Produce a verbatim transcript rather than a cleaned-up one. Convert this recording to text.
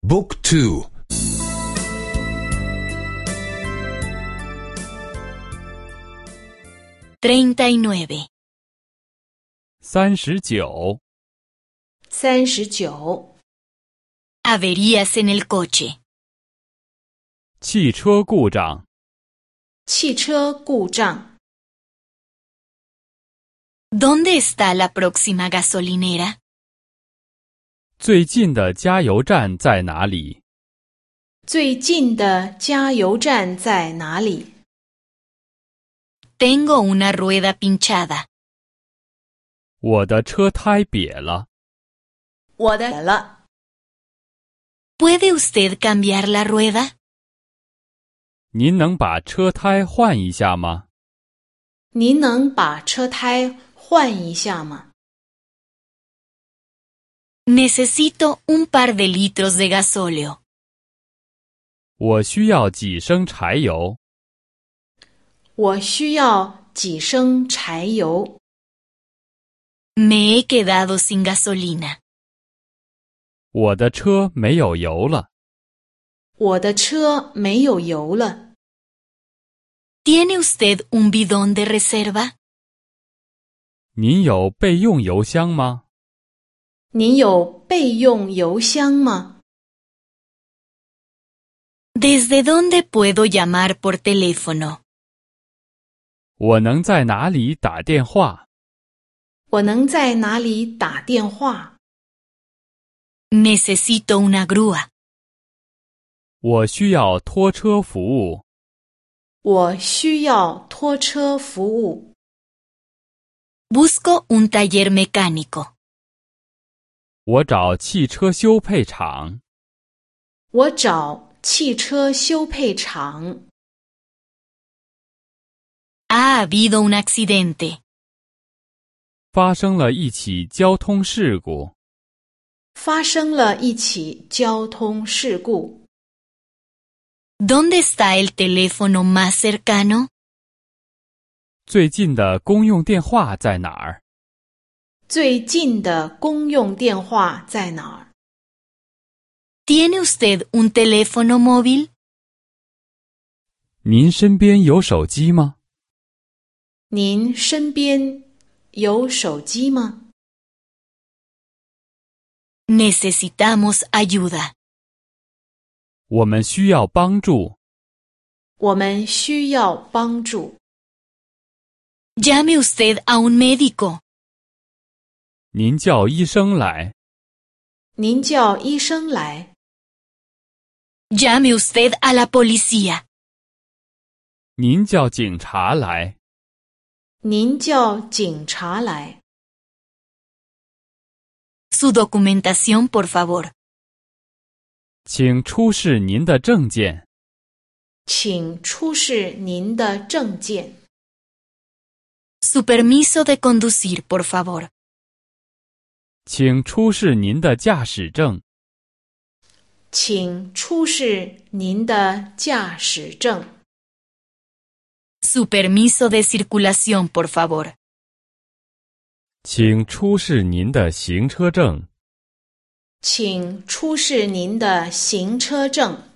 Book two. 三十九。 三十九。 Averías en el coche. 汽车故障。 汽车故障。 ¿Dónde está la próxima gasolinera? 最近的加油站在哪里？ 最近的加油站在哪里？ Tengo una rueda pinchada. 我的车胎瘪了。 我的了。 ¿Puede usted cambiar la rueda? 您能把车胎换一下吗？ 您能把车胎换一下吗？ Necesito un par de litros de gasóleo. 我需要几升柴油。 我需要几升柴油。 Me he quedado sin gasolina. 我的车没有油了。 我的车没有油了。 ¿Tiene usted un bidón de reserva? 您有备用油箱吗？ 您有备用油箱吗？ ¿Desde dónde puedo llamar por teléfono? 我能在哪里打电话？ 我能在哪里打电话？ Necesito una grúa. 我需要拖车服务。 我需要拖车服务。 Busco un taller mecánico. 我找汽车修配厂。 我找汽车修配厂。 Ha habido un accidente. 发生了一起交通事故。 发生了一起交通事故。 ¿Dónde está el teléfono más cercano? 最近的公用电话在哪儿？ 最近的公用电话在哪儿？ ¿Tiene usted un teléfono móvil? 您身边有手机吗？ 您身边有手机吗？ Necesitamos ayuda. 我们需要帮助。 我们需要帮助。 Llame usted a un médico. 您叫医生来。 您叫医生来。 Llame usted a la policía. 您叫警察来。 您叫警察来。 Su documentación, por favor. 请出示您的证件。 请出示您的证件。 Su permiso de conducir, por favor. 请出示您的驾驶证。 请出示您的驾驶证。 Su permiso de circulación, por favor. 请出示您的行车证。 请出示您的行车证。